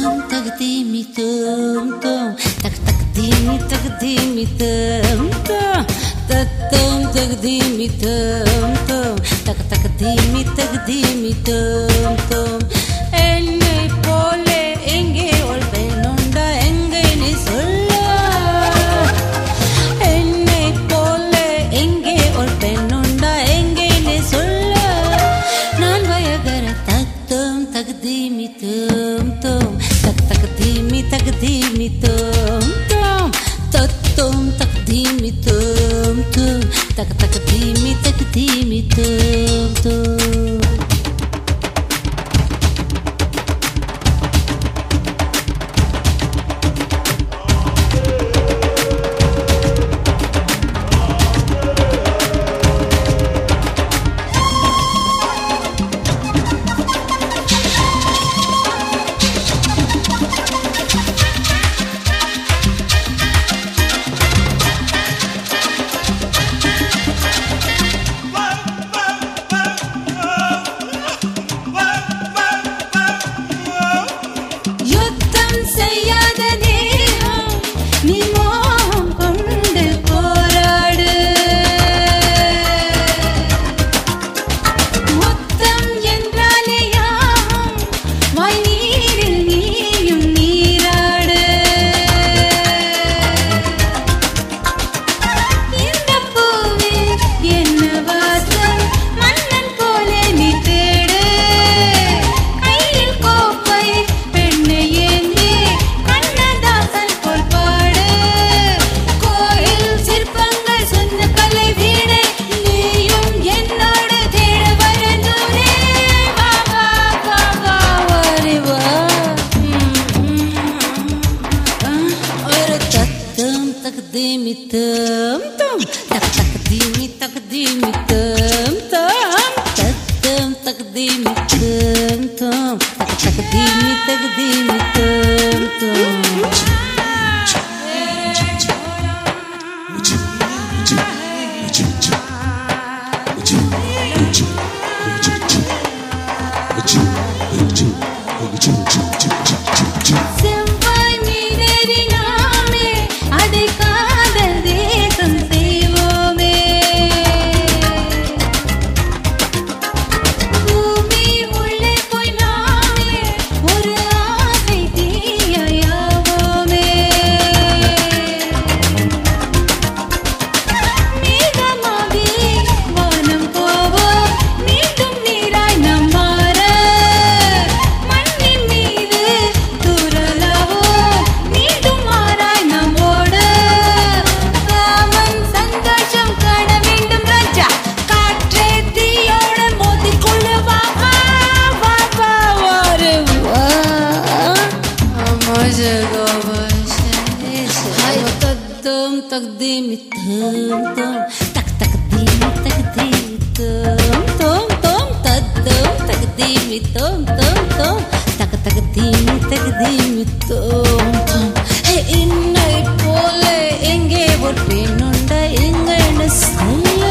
تقديمي توم توم تك تقديمي تقديمي توم توم تتوم تقديمي توم توم تك تقديمي تقديمي توم توم என்னை போல எங்கே ஒரு பெண்ணுண்டா எங்கே நீ சொல்ல என்னை போல எங்கே ஒரு பெண்ணுண்டா எங்கே நீ சொல்ல நான் வயகர தத்தம் தகதீமி தோம் தோம் தக் தகதீமி தகதீமி தோம் தோம் தத்தம் தகதீமி தோம் தோம் தக் தகதீமி தகதீமி தோம் தோம் تقديمي تم تم تك تقديمي تقديمي تم تم تم تقديمي تم تم تك تقديمي تقديمي تم تم تقديمي توم توم تك تقديمي تقديمي توم توم توم تدوم تقديمي توم توم توم تك تقديمي تقديمي توم توم என்னை போல எங்கே ஒரு பெண்ணுண்டா எங்கன்னு சொல்ல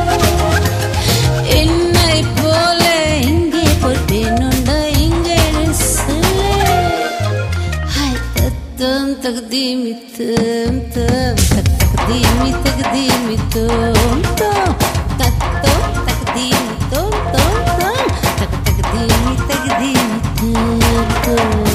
என்னை போல எங்கே ஒரு பெண்ணுண்டா எங்கன்னு சொல்ல ஹாய் தத்தம் தقديمي توم توم تقديمي تقديمي توم توم تتوم تقديمي توم توم توم تقديمي تقديمي توم توم